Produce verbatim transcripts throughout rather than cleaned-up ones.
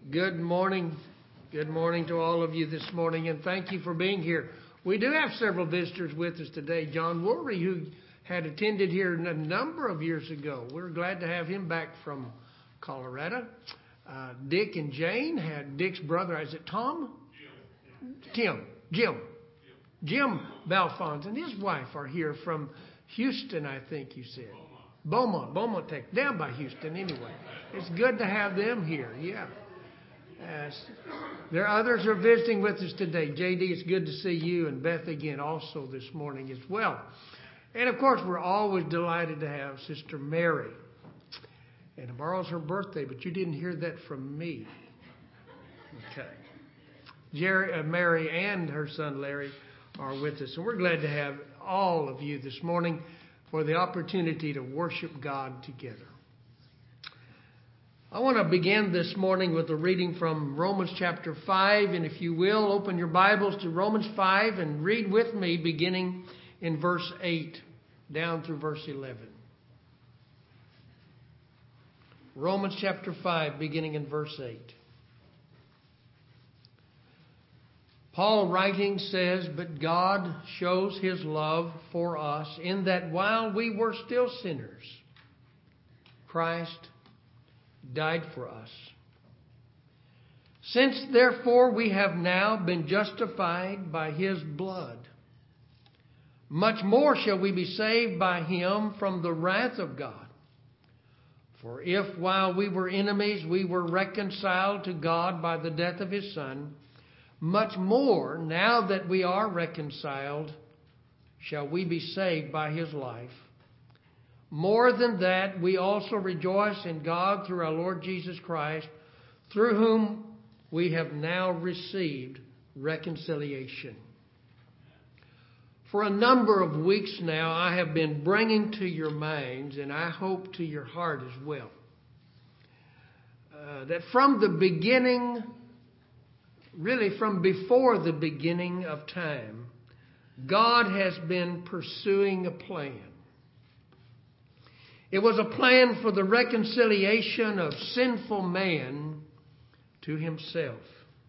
Good morning. Good morning to all of you this morning, and thank you for being here. We do have several visitors with us today. John Worley, who had attended here a number of years ago. We're glad to have him back from Colorado. Uh, Dick and Jane had Dick's brother, is it Tom? Jim. Tim. Jim. Jim Balfons and his wife are here from Houston, I think you said. Beaumont. Beaumont, Texas. Down by Houston, anyway. It's good to have them here, yeah. Uh, there are others who are visiting with us today. J D, it's good to see you, and Beth again also this morning as well. And of course, we're always delighted to have Sister Mary. And tomorrow's her birthday, but you didn't hear that from me. Okay. Jerry, uh, Mary and her son Larry are with us, and we're glad to have all of you this morning for the opportunity to worship God together. I want to begin this morning with a reading from Romans chapter five, and if you will, open your Bibles to Romans five and read with me beginning in verse eight down through verse eleven. Romans chapter five, beginning in verse eight. Paul writing says, "But God shows his love for us in that while we were still sinners, Christ died for us. Since therefore we have now been justified by his blood, much more shall we be saved by him from the wrath of God. For if while we were enemies we were reconciled to God by the death of his Son, much more now that we are reconciled shall we be saved by his life. More than that, we also rejoice in God through our Lord Jesus Christ, through whom we have now received reconciliation." For a number of weeks now, I have been bringing to your minds, and I hope to your heart as well, uh, that from the beginning, really from before the beginning of time, God has been pursuing a plan. It was a plan for the reconciliation of sinful man to himself.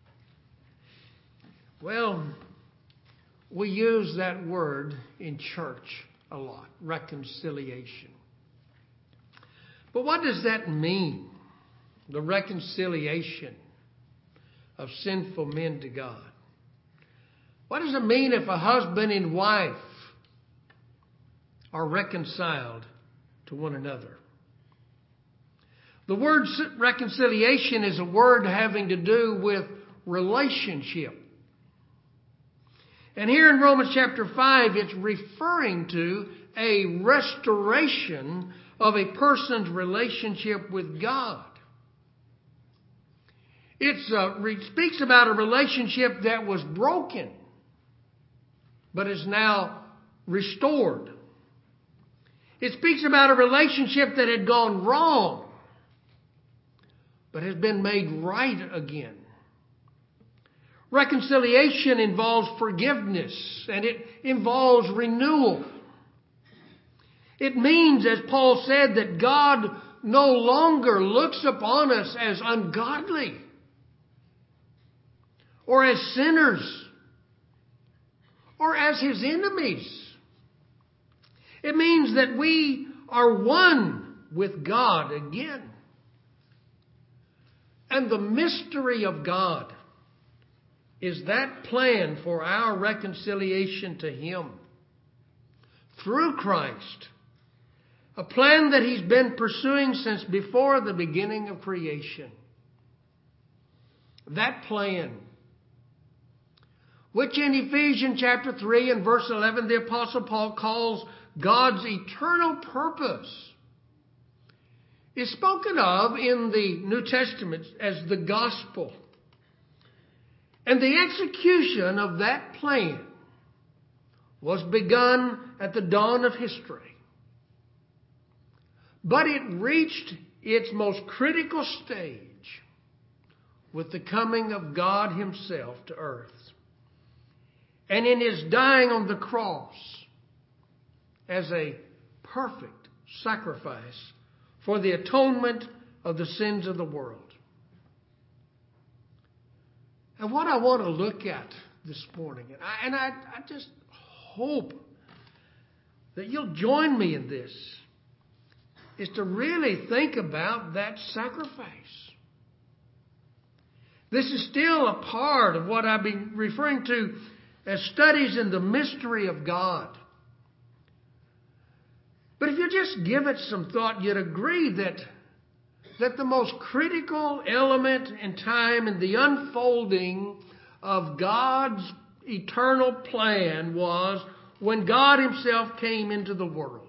Well, we use that word in church a lot, reconciliation. But what does that mean? The reconciliation of sinful men to God. What does it mean if a husband and wife are reconciled to one another? The word reconciliation is a word having to do with relationship. And here in Romans chapter five, it's referring to a restoration of a person's relationship with God. It uh, speaks about a relationship that was broken, but is now restored. It speaks about a relationship that had gone wrong, but has been made right again. Reconciliation involves forgiveness, and it involves renewal. It means, as Paul said, that God no longer looks upon us as ungodly or as sinners or as his enemies. It means that we are one with God again. And the mystery of God is that plan for our reconciliation to him through Christ. A plan that he's been pursuing since before the beginning of creation. That plan, which in Ephesians chapter three and verse eleven, the Apostle Paul calls God's eternal purpose, is spoken of in the New Testament as the gospel. And the execution of that plan was begun at the dawn of history. But it reached its most critical stage with the coming of God himself to earth. And in his dying on the cross as a perfect sacrifice for the atonement of the sins of the world. And what I want to look at this morning, and I, and I, I just hope that you'll join me in this, is to really think about that sacrifice. This is still a part of what I've been referring to as studies in the mystery of God. But if you just give it some thought, you'd agree that, that the most critical element in time in the unfolding of God's eternal plan was when God Himself came into the world.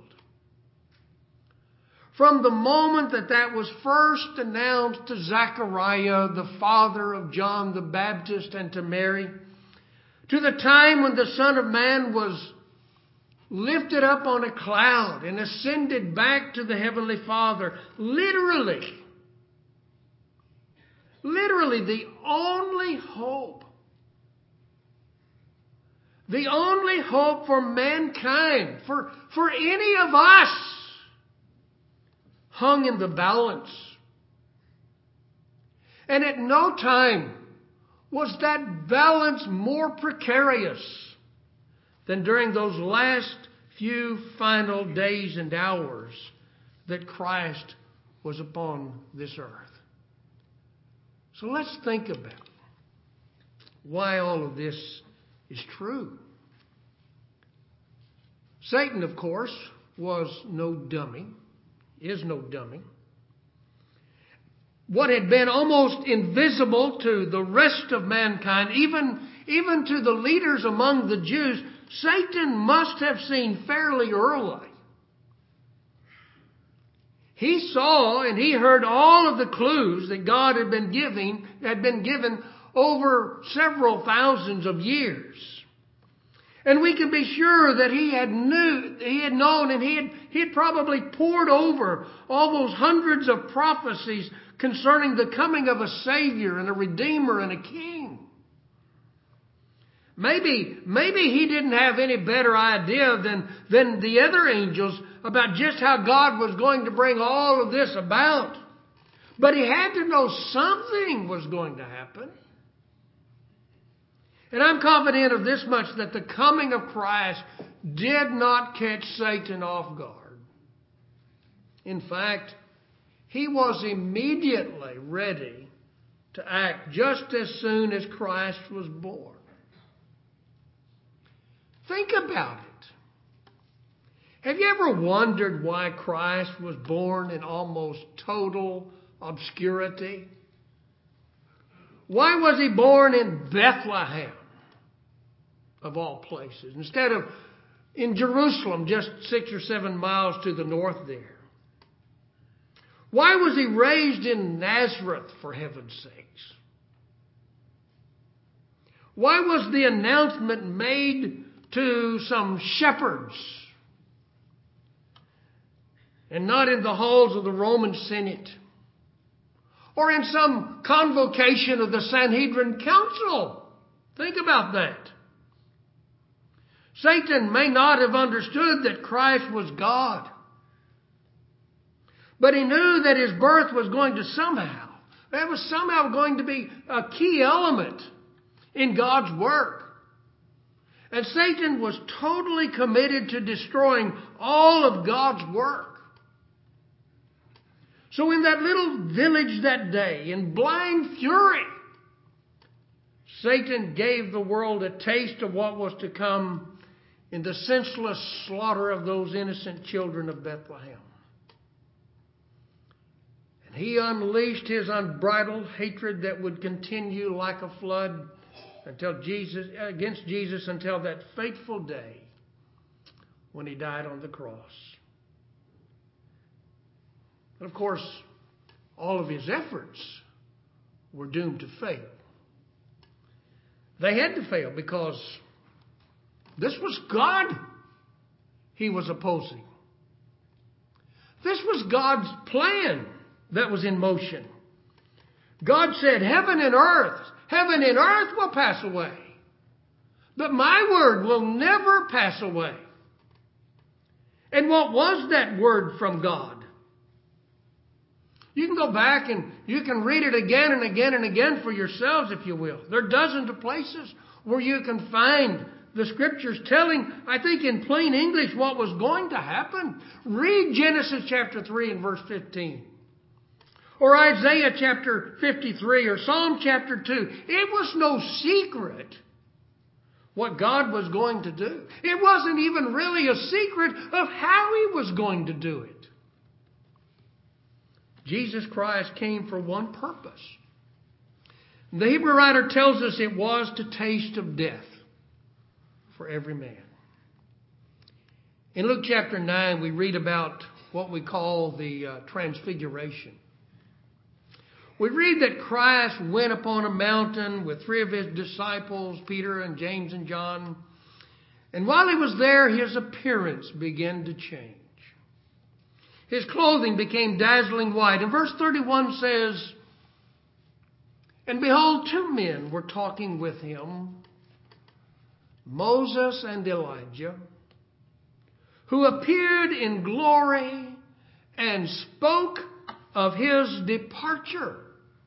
From the moment that that was first announced to Zechariah, the father of John the Baptist, and to Mary, to the time when the Son of Man was lifted up on a cloud and ascended back to the Heavenly Father, literally, literally the only hope, the only hope for mankind, for, for any of us, hung in the balance. And at no time was that balance more precarious than during those last few final days and hours that Christ was upon this earth. So let's think about why all of this is true. Satan, of course, was no dummy, is no dummy. What had been almost invisible to the rest of mankind, even, even to the leaders among the Jews, Satan must have seen fairly early. He saw and he heard all of the clues that God had been giving, had been given over several thousands of years. And we can be sure that he had knew, he had known, and he had, he had probably pored over all those hundreds of prophecies concerning the coming of a Savior and a Redeemer and a King. Maybe, maybe he didn't have any better idea than, than the other angels about just how God was going to bring all of this about. But he had to know something was going to happen. And I'm confident of this much, that the coming of Christ did not catch Satan off guard. In fact, he was immediately ready to act just as soon as Christ was born. Think about it. Have you ever wondered why Christ was born in almost total obscurity? Why was he born in Bethlehem, of all places, instead of in Jerusalem, just six or seven miles to the north there? Why was he raised in Nazareth, for heaven's sakes? Why was the announcement made to some shepherds and not in the halls of the Roman Senate or in some convocation of the Sanhedrin Council? Think about that. Satan may not have understood that Christ was God, but he knew that his birth was going to somehow, that was somehow going to be a key element in God's work. And Satan was totally committed to destroying all of God's work. So in that little village that day, in blind fury, Satan gave the world a taste of what was to come in the senseless slaughter of those innocent children of Bethlehem. And he unleashed his unbridled hatred that would continue like a flood until Jesus, against Jesus until that fateful day when he died on the cross. But of course, all of his efforts were doomed to fail. They had to fail because this was God he was opposing. This was God's plan that was in motion. God said, heaven and earth, heaven and earth will pass away, but my word will never pass away. And what was that word from God? You can go back and you can read it again and again and again for yourselves, if you will. There are dozens of places where you can find the Scriptures telling, I think in plain English, what was going to happen. Read Genesis chapter three and verse fifteen. Or Isaiah chapter fifty-three or Psalm chapter two. It was no secret what God was going to do. It wasn't even really a secret of how He was going to do it. Jesus Christ came for one purpose. The Hebrew writer tells us it was to taste of death for every man. In Luke chapter nine, we read about what we call the uh, transfiguration. We read that Christ went upon a mountain with three of His disciples, Peter and James and John. And while He was there, His appearance began to change. His clothing became dazzling white. And verse thirty-one says, and behold, two men were talking with Him, Moses and Elijah, who appeared in glory and spoke of His departure,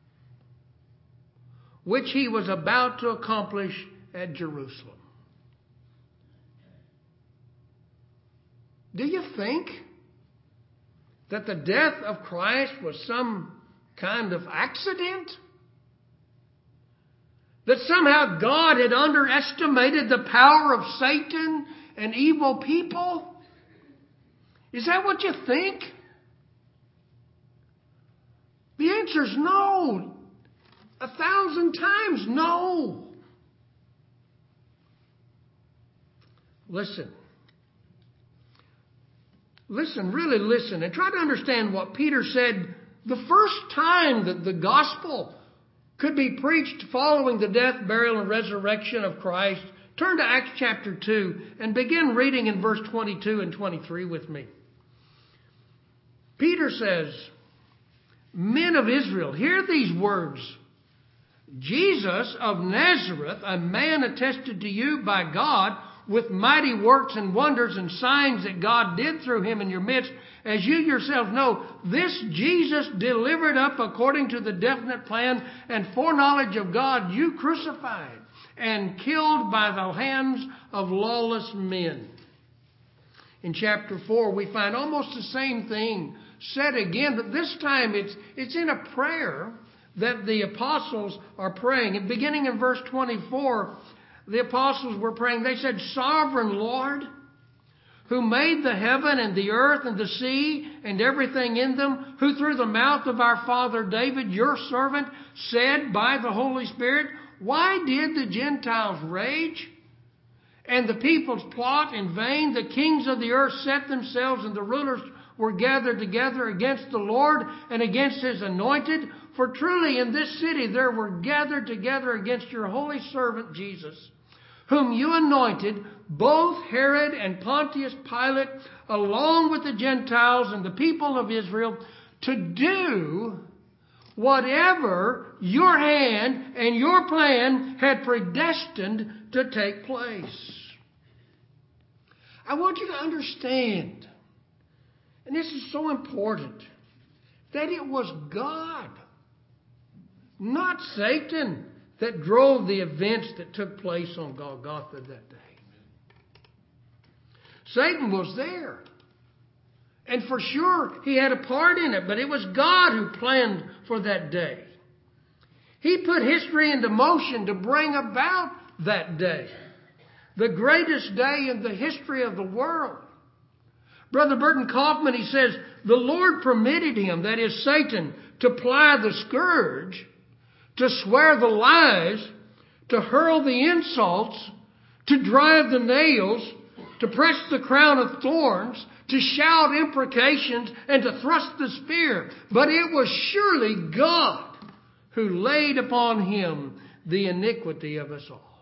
which He was about to accomplish at Jerusalem. Do you think that the death of Christ was some kind of accident? That somehow God had underestimated the power of Satan and evil people? Is that what you think? The answer is no. A thousand times no. Listen. Listen, really listen, and try to understand what Peter said the first time that the gospel could be preached following the death, burial, and resurrection of Christ. Turn to Acts chapter two and begin reading in verse twenty-two and twenty-three with me. Peter says, men of Israel, hear these words. Jesus of Nazareth, a man attested to you by God with mighty works and wonders and signs that God did through Him in your midst, as you yourself know, this Jesus delivered up according to the definite plan and foreknowledge of God, you crucified and killed by the hands of lawless men. In chapter four, we find almost the same thing said again, but this time it's, it's in a prayer that the apostles are praying. And beginning in verse twenty-four, the apostles were praying. They said, Sovereign Lord, who made the heaven and the earth and the sea and everything in them, who through the mouth of our father David, your servant, said by the Holy Spirit, why did the Gentiles rage and the peoples plot in vain? The kings of the earth set themselves and the rulers were gathered together against the Lord and against His anointed. For truly in this city there were gathered together against your holy servant Jesus, whom you anointed, both Herod and Pontius Pilate, along with the Gentiles and the people of Israel, to do whatever your hand and your plan had predestined to take place. I want you to understand, and this is so important, that it was God, not Satan, that drove the events that took place on Golgotha that day. Satan was there. And for sure, he had a part in it, but it was God who planned for that day. He put history into motion to bring about that day. The greatest day in the history of the world. Brother Burton Kaufman, he says, the Lord permitted him, that is Satan, to ply the scourge, to swear the lies, to hurl the insults, to drive the nails, to press the crown of thorns, to shout imprecations, and to thrust the spear. But it was surely God who laid upon Him the iniquity of us all.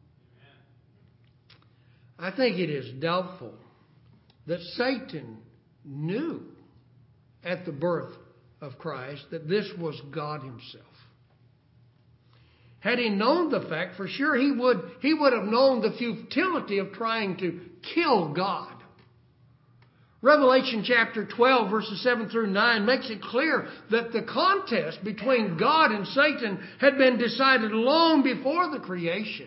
I think it is doubtful that Satan knew at the birth of Christ that this was God Himself. Had he known the fact, for sure he would, he would have known the futility of trying to kill God Revelation chapter twelve, verses seven through nine makes it clear that the contest between God and Satan had been decided long before the creation.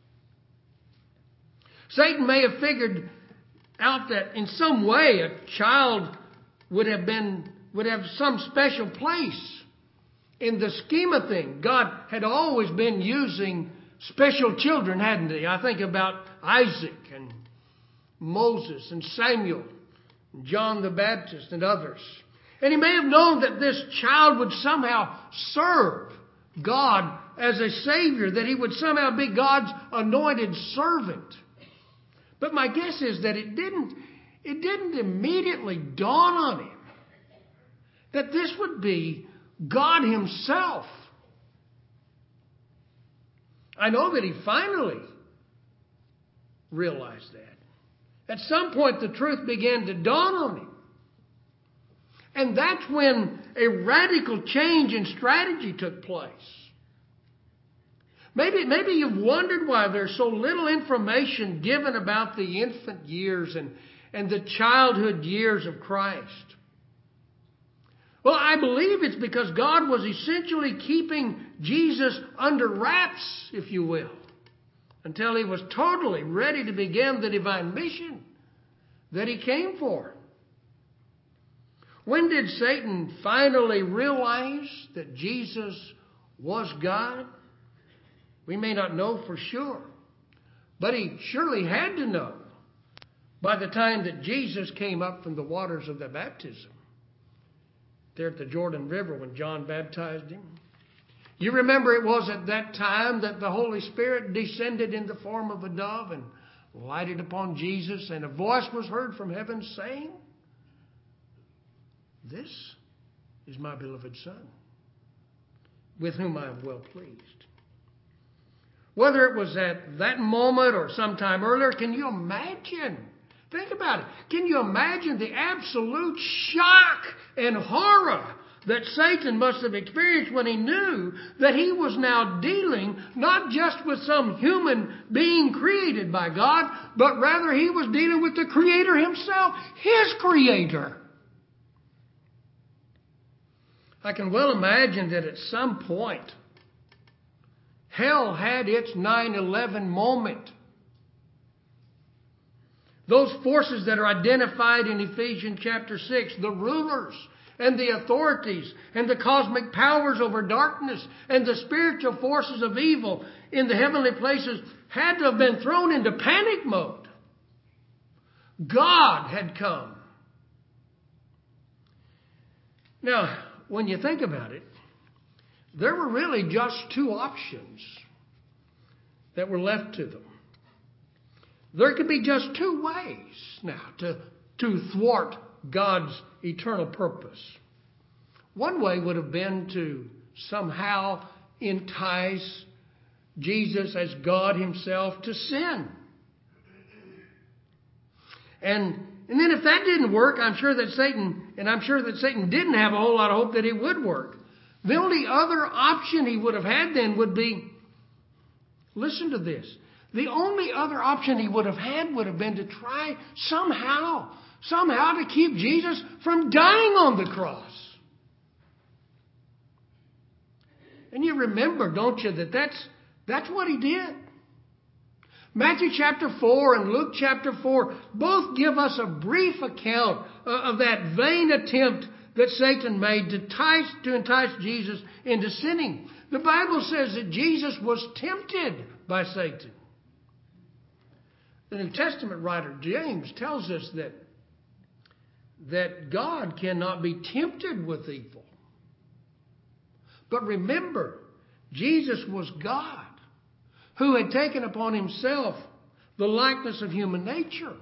Satan may have figured out that in some way a child would have been, would have some special place in the scheme of things. God had always been using special children, hadn't He? I think about Isaac and Moses and Samuel, John the Baptist and others. And He may have known that this child would somehow serve God as a Savior, that he would somehow be God's anointed servant. But my guess is that it didn't, it didn't immediately dawn on him that this would be God Himself. I know that he finally realized that. At some point, the truth began to dawn on him. And that's when a radical change in strategy took place. Maybe, maybe you've wondered why there's so little information given about the infant years and, and the childhood years of Christ. Well, I believe it's because God was essentially keeping Jesus under wraps, if you will, until He was totally ready to begin the divine mission that He came for. When did Satan finally realize that Jesus was God? We may not know for sure, but he surely had to know by the time that Jesus came up from the waters of the baptism there at the Jordan River when John baptized him. You remember it was at that time that the Holy Spirit descended in the form of a dove and lighted upon Jesus, and a voice was heard from heaven saying, "This is my beloved Son, with whom I am well pleased." Whether it was at that moment or sometime earlier, can you imagine? Think about it. Can you imagine the absolute shock and horror that Satan must have experienced when he knew that he was now dealing not just with some human being created by God, but rather he was dealing with the Creator Himself, His Creator. I can well imagine that at some point, hell had its nine eleven moment. Those forces that are identified in Ephesians chapter six, the rulers and the authorities and the cosmic powers over darkness and the spiritual forces of evil in the heavenly places, had to have been thrown into panic mode. God had come. Now, when you think about it, there were really just two options that were left to them. There could be just two ways now to, to thwart God's eternal purpose. One way would have been to somehow entice Jesus as God Himself to sin. And, and then if that didn't work, I'm sure that Satan, and I'm sure that Satan didn't have a whole lot of hope that it would work. The only other option he would have had then would be, listen to this, the only other option he would have had would have been to try somehow, somehow to keep Jesus from dying on the cross. And you remember, don't you, that that's, that's what he did. Matthew chapter four and Luke chapter four both give us a brief account of that vain attempt that Satan made to entice, to entice Jesus into sinning. The Bible says that Jesus was tempted by Satan. The New Testament writer James tells us that, that God cannot be tempted with evil. But remember, Jesus was God who had taken upon Himself the likeness of human nature.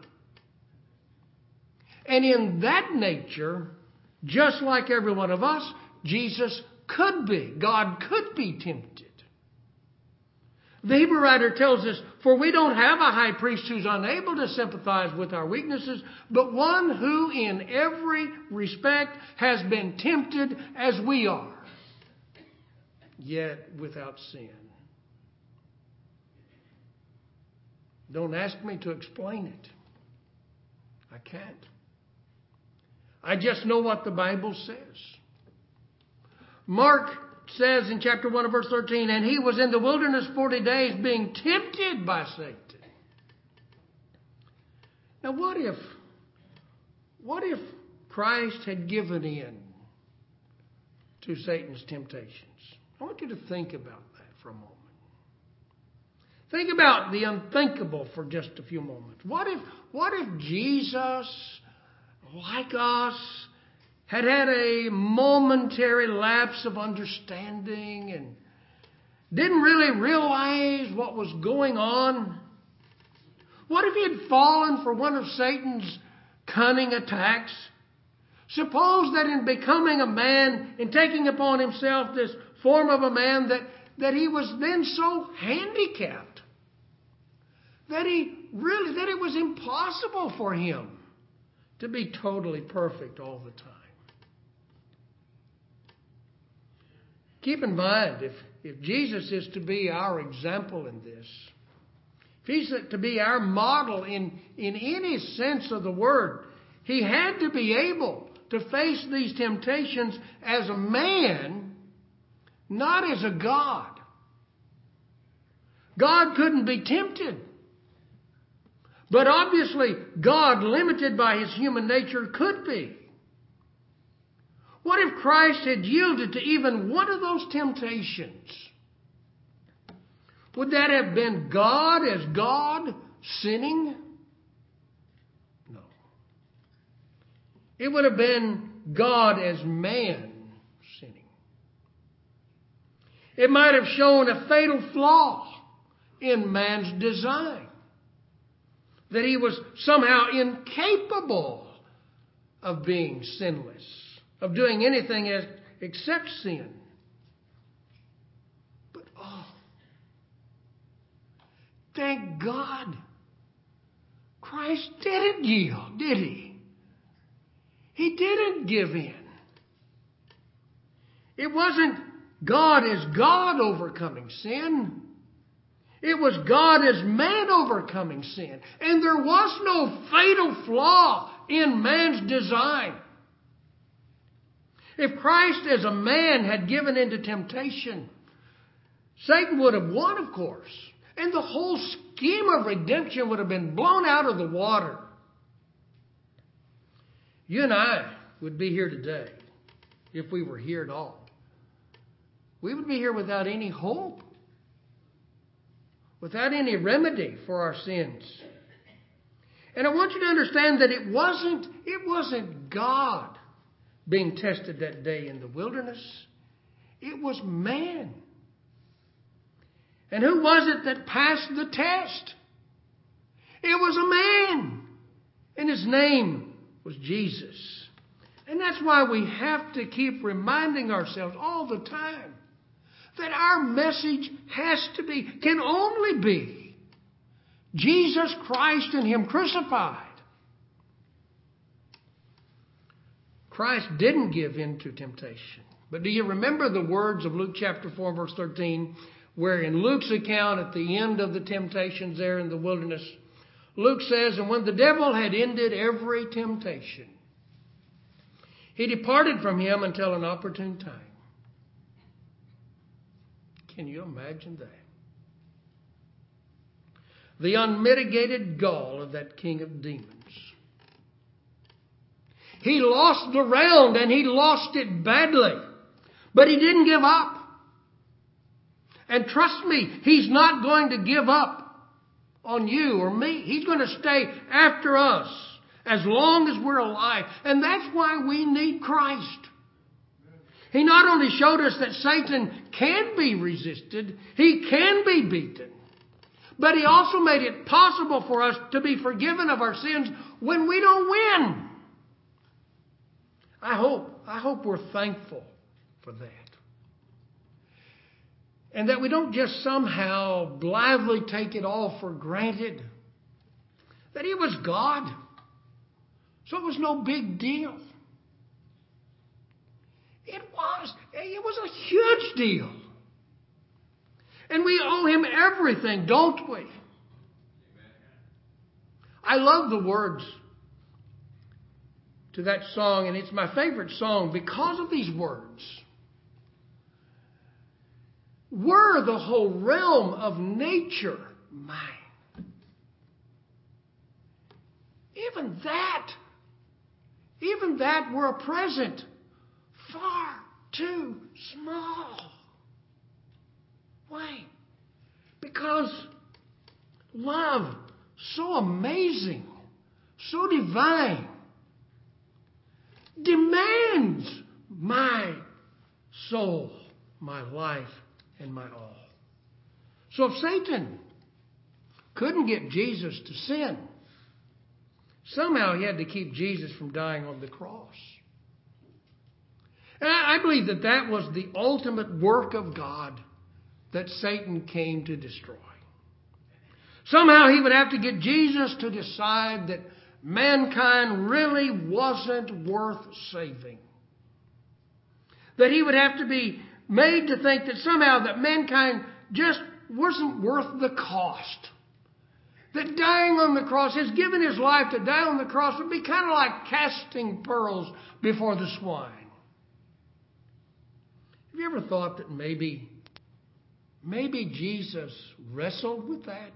And in that nature, just like every one of us, Jesus could be, God could be tempted. The Hebrew writer tells us, for we don't have a high priest who's unable to sympathize with our weaknesses, but one who in every respect has been tempted as we are, yet without sin. Don't ask me to explain it. I can't. I just know what the Bible says. Mark says in chapter one of verse thirteen, and he was in the wilderness forty days being tempted by Satan. Now what if, what if Christ had given in to Satan's temptations? I want you to think about that for a moment. Think about the unthinkable for just a few moments. What if, what if Jesus, like us, had had a momentary lapse of understanding and didn't really realize what was going on? What if he had fallen for one of Satan's cunning attacks? Suppose that in becoming a man, in taking upon himself this form of a man, that, that he was then so handicapped that he really, that it was impossible for him to be totally perfect all the time. Keep in mind, if, if Jesus is to be our example in this, if he's to be our model in, in any sense of the word, he had to be able to face these temptations as a man, not as a God. God couldn't be tempted. But obviously, God, limited by his human nature, could be. What if Christ had yielded to even one of those temptations? Would that have been God as God sinning? No. It would have been God as man sinning. It might have shown a fatal flaw in man's design. That he was somehow incapable of being sinless, of doing anything as, except sin. But oh, thank God, Christ didn't yield, did he? He didn't give in. It wasn't God as God overcoming sin. It was God as man overcoming sin. And there was no fatal flaw in man's design. If Christ as a man had given into temptation, Satan would have won, of course. And the whole scheme of redemption would have been blown out of the water. You and I would be here today if we were here at all. We would be here without any hope. Without any remedy for our sins. And I want you to understand that it wasn't, it wasn't God being tested that day in the wilderness. It was man. And who was it that passed the test? It was a man. And his name was Jesus. And that's why we have to keep reminding ourselves all the time that our message has to be, can only be, Jesus Christ and him crucified. Christ didn't give in to temptation. But do you remember the words of Luke chapter four, verse thirteen, where in Luke's account at the end of the temptations there in the wilderness, Luke says, and when the devil had ended every temptation, he departed from him until an opportune time. Can you imagine that? The unmitigated gall of that king of demons. He lost the round and he lost it badly. But he didn't give up. And trust me, he's not going to give up on you or me. He's going to stay after us as long as we're alive. And that's why we need Christ. He not only showed us that Satan can be resisted, he can be beaten, but he also made it possible for us to be forgiven of our sins when we don't win. I hope, I hope we're thankful for that. And that we don't just somehow blithely take it all for granted. That he was God. So it was no big deal. It was. It was a huge deal. And we owe him everything, don't we? I love the words to to that song, and it's my favorite song because of these words. Were the whole realm of nature mine? Even that, even that were a present far too small. Why? Because love, so amazing, so divine, demands my soul, my life, and my all. So if Satan couldn't get Jesus to sin, somehow he had to keep Jesus from dying on the cross. And I believe that that was the ultimate work of God that Satan came to destroy. Somehow he would have to get Jesus to decide that mankind really wasn't worth saving. That he would have to be made to think that somehow that mankind just wasn't worth the cost. That dying on the cross, his giving his life to die on the cross would be kind of like casting pearls before the swine. Have you ever thought that maybe, maybe Jesus wrestled with that?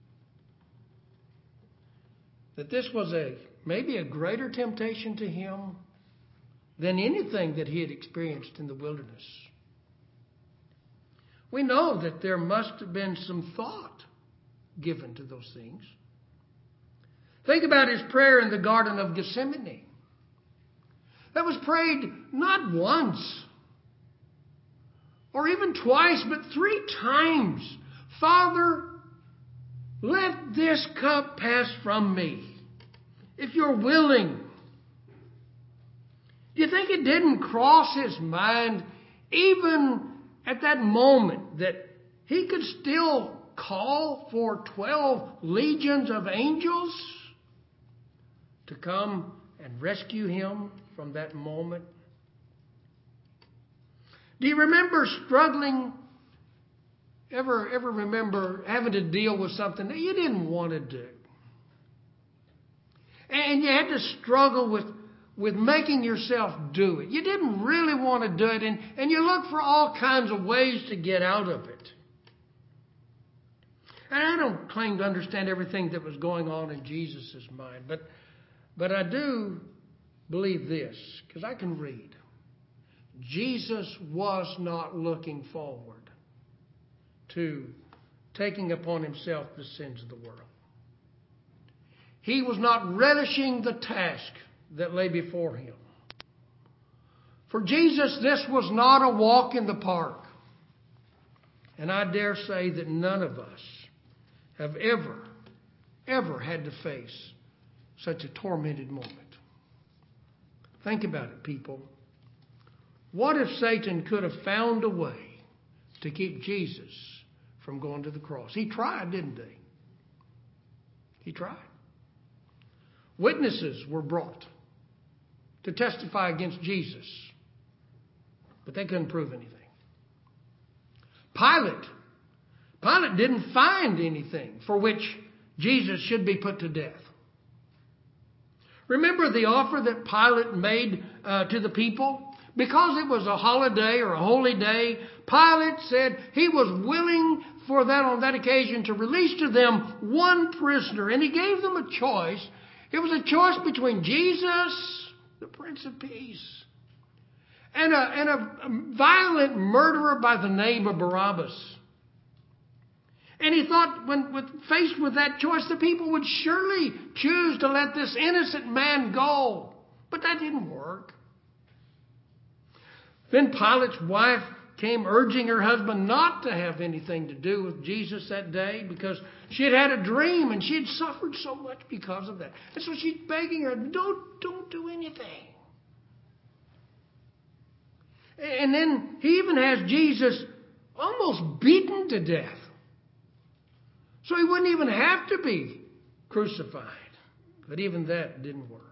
That this was a maybe a greater temptation to him than anything that he had experienced in the wilderness. We know that there must have been some thought given to those things. Think about his prayer in the Garden of Gethsemane. That was prayed not once or even twice, but three times. Father, let this cup pass from me, if you're willing. Do you think it didn't cross his mind, even at that moment, that he could still call for twelve legions of angels to come and rescue him from that moment? Do you remember struggling? Ever, ever remember having to deal with something that you didn't want to do? And you had to struggle with, with making yourself do it. You didn't really want to do it, and, and you looked for all kinds of ways to get out of it. And I don't claim to understand everything that was going on in Jesus' mind, but, but I do believe this, because I can read. Jesus was not looking forward to taking upon himself the sins of the world. He was not relishing the task that lay before him. For Jesus, this was not a walk in the park. And I dare say that none of us have ever, ever had to face such a tormented moment. Think about it, people. What if Satan could have found a way to keep Jesus from going to the cross? He tried, didn't he? He tried. Witnesses were brought to testify against Jesus, but they couldn't prove anything. Pilate, Pilate didn't find anything for which Jesus should be put to death. Remember the offer that Pilate made uh, to the people? Because it was a holiday or a holy day, Pilate said he was willing for that on that occasion to release to them one prisoner. And he gave them a choice. It was a choice between Jesus, the Prince of Peace, and a, and a violent murderer by the name of Barabbas. And he thought when, when faced with that choice, the people would surely choose to let this innocent man go. But that didn't work. Then Pilate's wife came urging her husband not to have anything to do with Jesus that day because she had had a dream and she had suffered so much because of that. And so she's begging her, don't, don't do anything. And then he even has Jesus almost beaten to death. So he wouldn't even have to be crucified. But even that didn't work.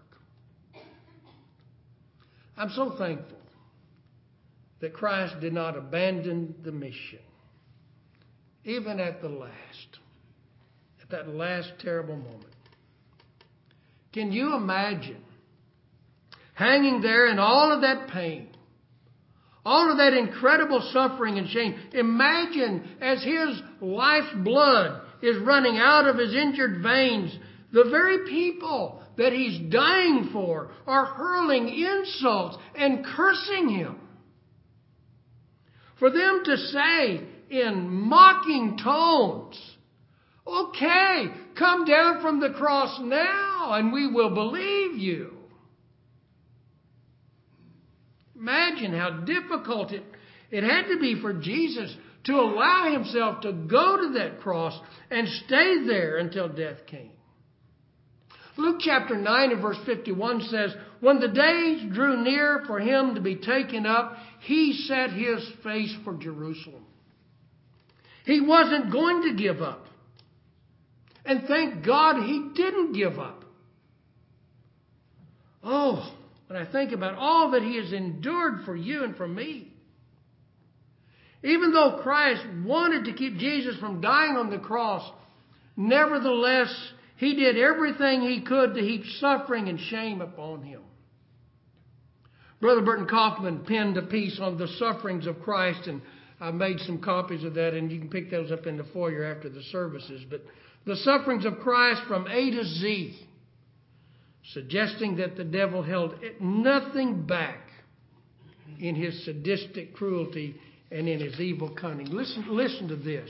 I'm so thankful that Christ did not abandon the mission, even at the last, at that last terrible moment. Can you imagine hanging there in all of that pain, all of that incredible suffering and shame. Imagine as his life's blood is running out of his injured veins, the very people that he's dying for are hurling insults and cursing him. For them to say in mocking tones, "Okay, come down from the cross now and we will believe you." Imagine how difficult it, it had to be for Jesus to allow himself to go to that cross and stay there until death came. Luke chapter nine and verse fifty-one says, "When the days drew near for him to be taken up, he set his face for Jerusalem." He wasn't going to give up. And thank God he didn't give up. Oh, when I think about all that he has endured for you and for me. Even though Christ wanted to keep Jesus from dying on the cross, nevertheless, he did everything he could to heap suffering and shame upon him. Brother Burton Kaufman penned a piece on the sufferings of Christ, and I made some copies of that, and you can pick those up in the foyer after the services. But the sufferings of Christ from A to Z, suggesting that the devil held nothing back in his sadistic cruelty and in his evil cunning. Listen, listen to this.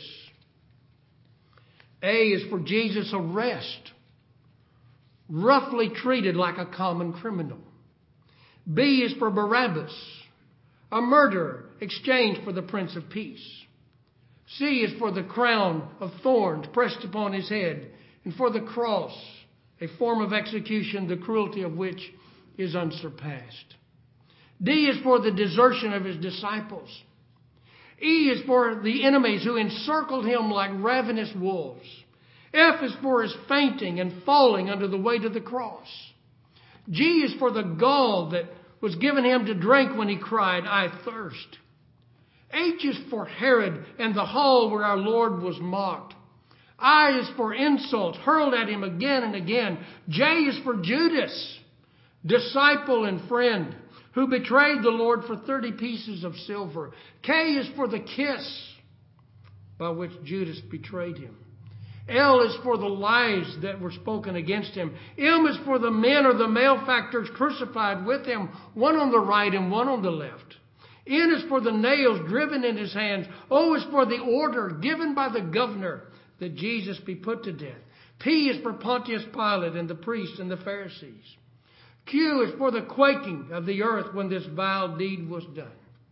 A is for Jesus' arrest, roughly treated like a common criminal. B is for Barabbas, a murderer exchanged for the Prince of Peace. C is for the crown of thorns pressed upon his head, and for the cross, a form of execution, the cruelty of which is unsurpassed. D is for the desertion of his disciples. E is for the enemies who encircled him like ravenous wolves. F is for his fainting and falling under the weight of the cross. G is for the gall that was given him to drink when he cried, "I thirst." H is for Herod and the hall where our Lord was mocked. I is for insults hurled at him again and again. J is for Judas, disciple and friend, who betrayed the Lord for thirty pieces of silver. K is for the kiss by which Judas betrayed him. L is for the lies that were spoken against him. M is for the men or the malefactors crucified with him, one on the right and one on the left. N is for the nails driven in his hands. O is for the order given by the governor that Jesus be put to death. P is for Pontius Pilate and the priests and the Pharisees. Q is for the quaking of the earth when this vile deed was done.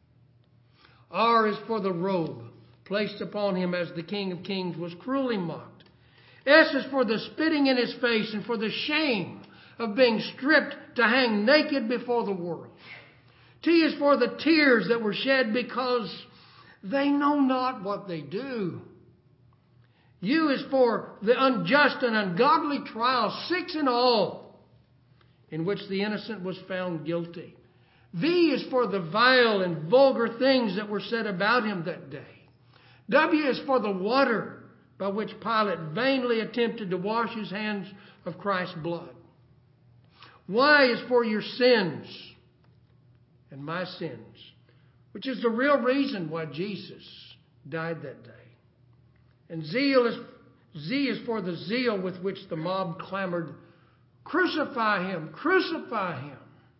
R is for the robe placed upon him as the King of Kings was cruelly mocked. S is for the spitting in his face and for the shame of being stripped to hang naked before the world. T is for the tears that were shed because they know not what they do. U is for the unjust and ungodly trial, six in all, in which the innocent was found guilty. V is for the vile and vulgar things that were said about him that day. W is for the water by which Pilate vainly attempted to wash his hands of Christ's blood. Y is for your sins and my sins, which is the real reason why Jesus died that day. And zeal is, Z is for the zeal with which the mob clamored, "Crucify him, crucify him."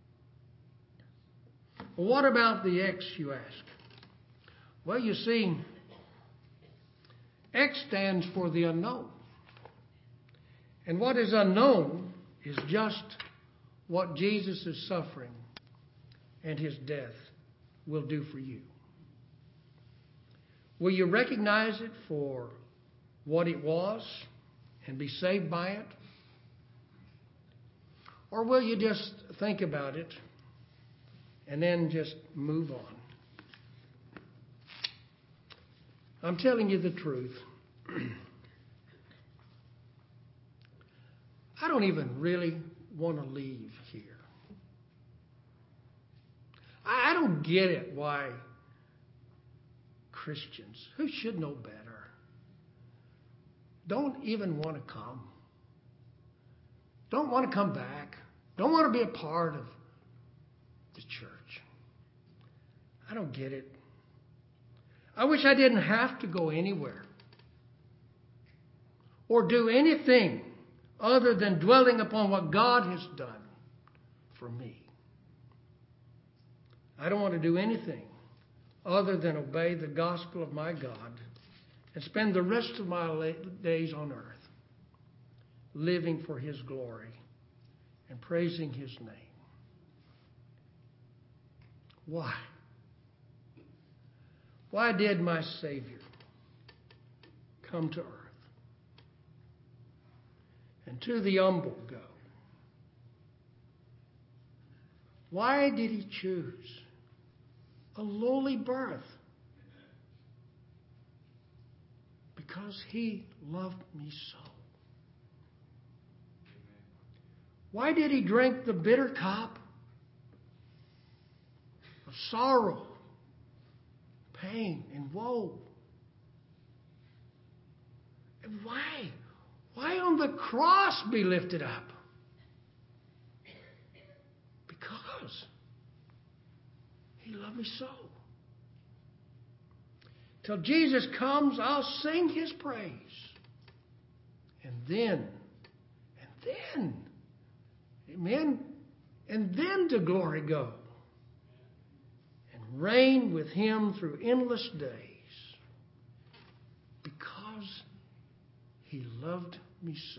Well, what about the X, you ask? Well, you see, X stands for the unknown. And what is unknown is just what Jesus' suffering and his death will do for you. Will you recognize it for what it was and be saved by it? Or will you just think about it and then just move on? I'm telling you the truth. I don't even really want to leave here. I don't get it why Christians, who should know better, don't even want to come. Don't want to come back. Don't want to be a part of I don't get it. I wish I didn't have to go anywhere or do anything other than dwelling upon what God has done for me. I don't want to do anything other than obey the gospel of my God and spend the rest of my days on earth living for His glory and praising His name. Why? Why did my Savior come to earth and to the humble go? Why did He choose a lowly birth? Because He loved me so. Why did He drink the bitter cup of sorrow, pain, and woe? And why? Why on the cross be lifted up? Because He loved me so. Till Jesus comes, I'll sing His praise. And then, and then, amen, and then to glory go. And reign with Him through endless days. Because He loved me so.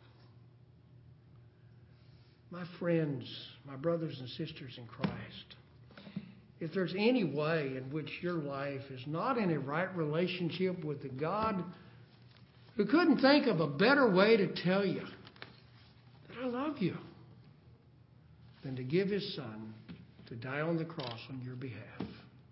My friends, my brothers and sisters in Christ, if there's any way in which your life is not in a right relationship with the God who couldn't think of a better way to tell you that I love you than to give His Son to die on the cross on your behalf,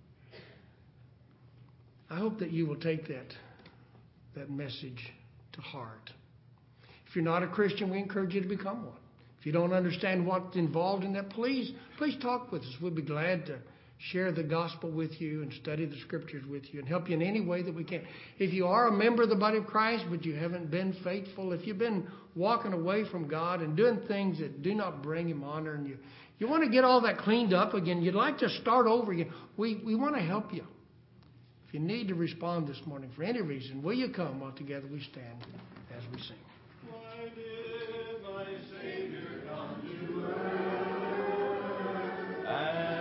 I hope that you will take that, that message to heart. If you're not a Christian, we encourage you to become one. If you don't understand what's involved in that, please, please talk with us. We'll be glad to share the gospel with you and study the scriptures with you and help you in any way that we can. If you are a member of the body of Christ, but you haven't been faithful, if you've been walking away from God and doing things that do not bring Him honor, and you, you want to get all that cleaned up again, you'd like to start over again, we, we want to help you. If you need to respond this morning for any reason, will you come while together we stand as we sing? Why did my Savior come to earth? And